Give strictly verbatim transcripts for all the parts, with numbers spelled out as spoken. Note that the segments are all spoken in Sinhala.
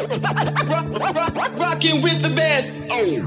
Rocking with the best. Oh.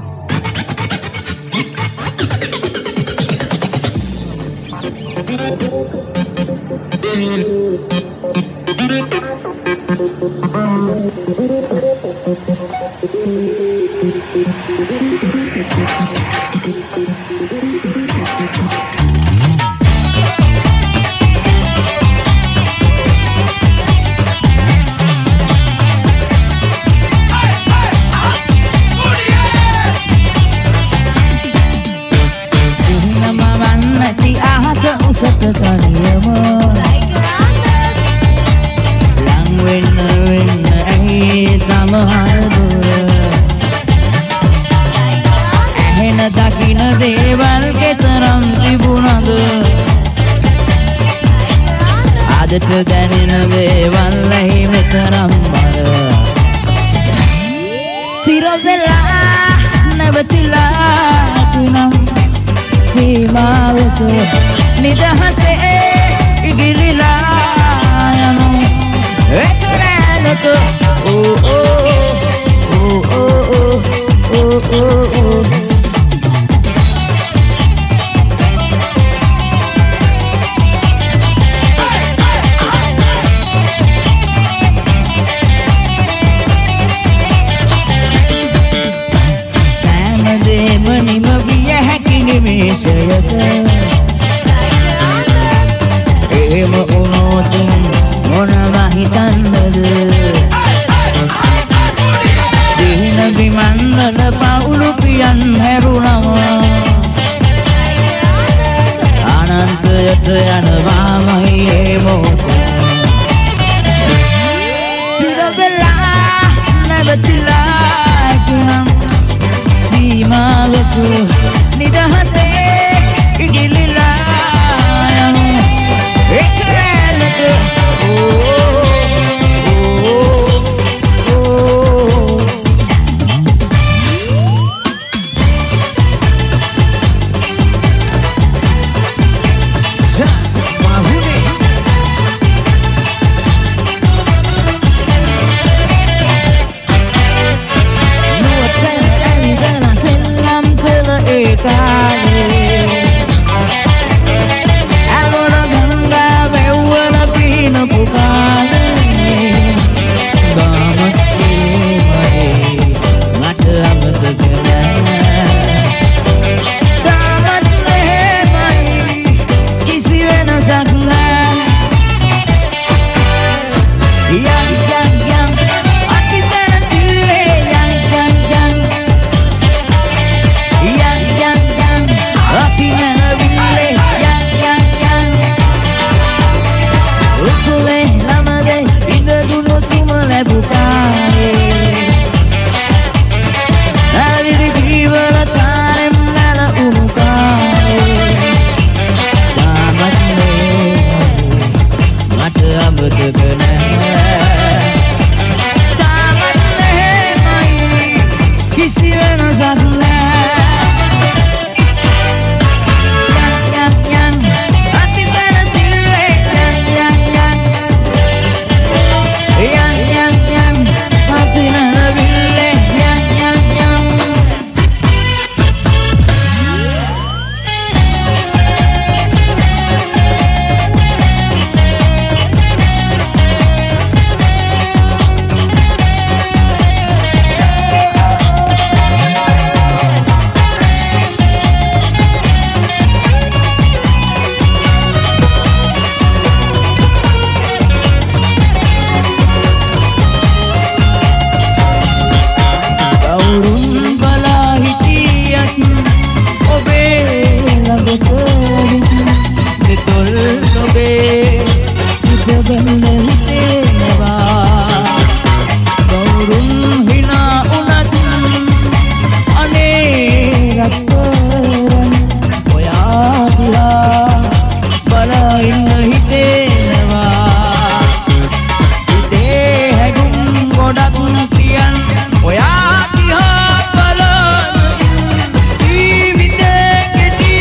දැනෙන වේවල්ලෙහි මෙතරම් බර සිරසලා නැවතිලා තුනම් සීමාවක නිදහසේ ඉගිලිලා යනු එතරැනක ඕ ඕ ඕ ඕ ඕ ඕ ඕ නිමේෂයක එහෙම වුණොත් මොනවා හිතන්නද දින විමන්නල පවුළු පියන් හැරුණම අනන්තයට යනවාමයි ඒ මොහොත සිරවෙලා නැවතිලා තුනම් සීමාවක නිදහසේ ඉගිලිලා යනු එක්රැනක ඕ ඕ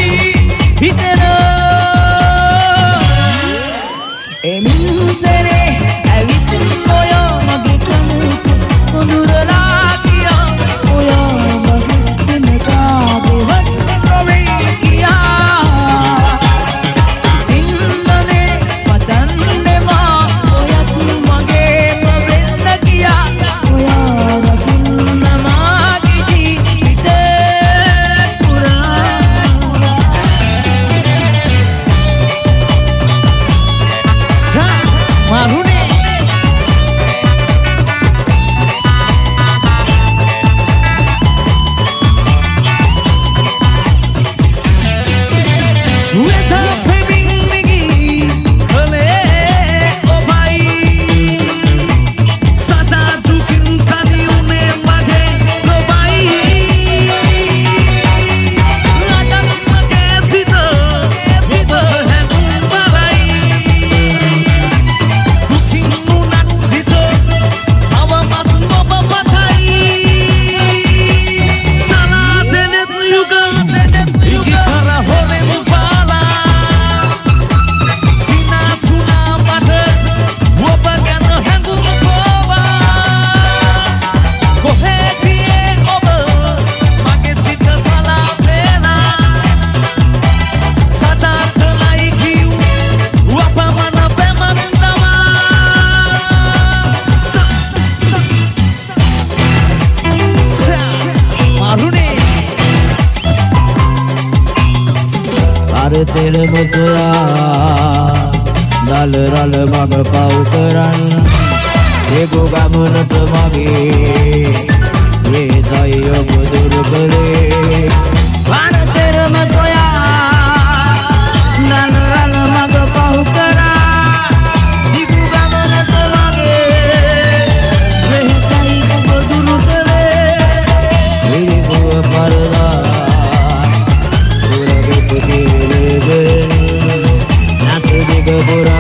Emin seni පනතෙරම සොයා දල රළ මග පව් කරන්න දෙගු ගමනට මගේ වේසයි ඔබ දුරු කළේ පනතෙරම සොයා දල රළ මග පව් කරා දිගු ගමනට මගේ වේසයි ඔබ දුරු කළේ විරිගුව පරදා පුරගෙතු කිරෙබෙන් නැත දිග පුර